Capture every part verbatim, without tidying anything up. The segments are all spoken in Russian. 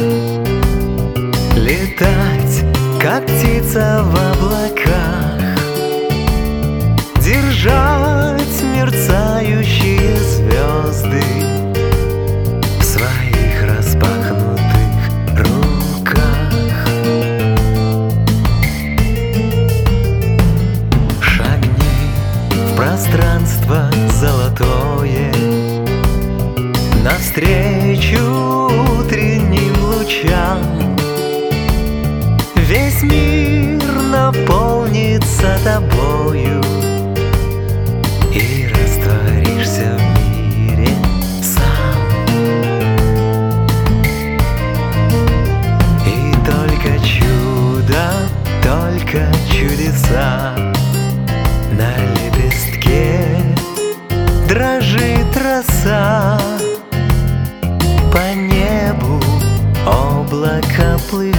летать, как птица в облаках, держать мерцающие звезды в своих распахнутых руках. Шагни в пространство золотое, навстречу утренним лучам. Весь мир наполнится тобою, и растворишься в мире сам. И только чудо, только чудеса. На лепестке дрожит роса, по небу облако плывет,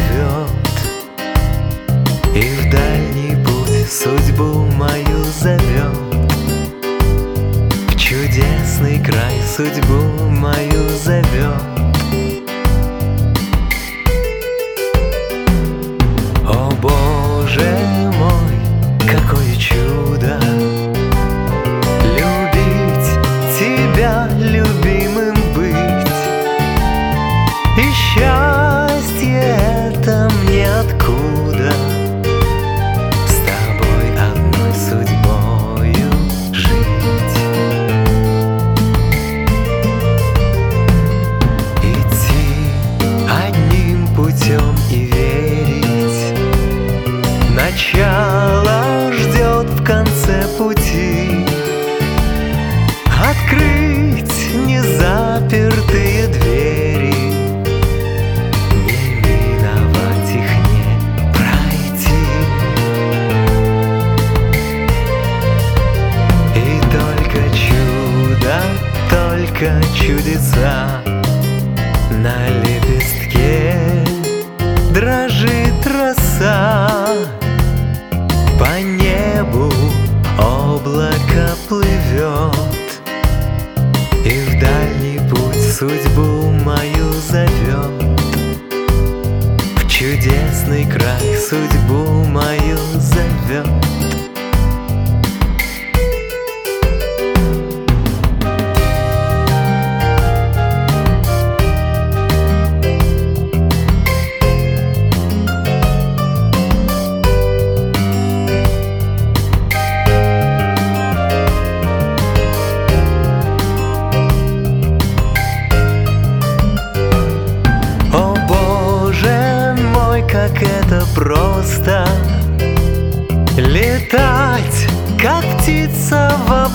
и в дальний путь судьбу мою зовет. В чудесный край судьбу мою зовет. О Боже мой, какое чудо любить тебя, любимым быть. И счастье это мне откуда с тобой одной судьбою жить. Идти одним путем и верить, начало ждет в конце пути. Открыть незапертые двери, не миновать их, не пройти. И только чудо, только чудеса. На лепестке дрожит роса, по небу облако плывет, и в дальний путь судьбу мою зовет. В чудесный край судьбу мою зовет. Как это просто летать, как птица в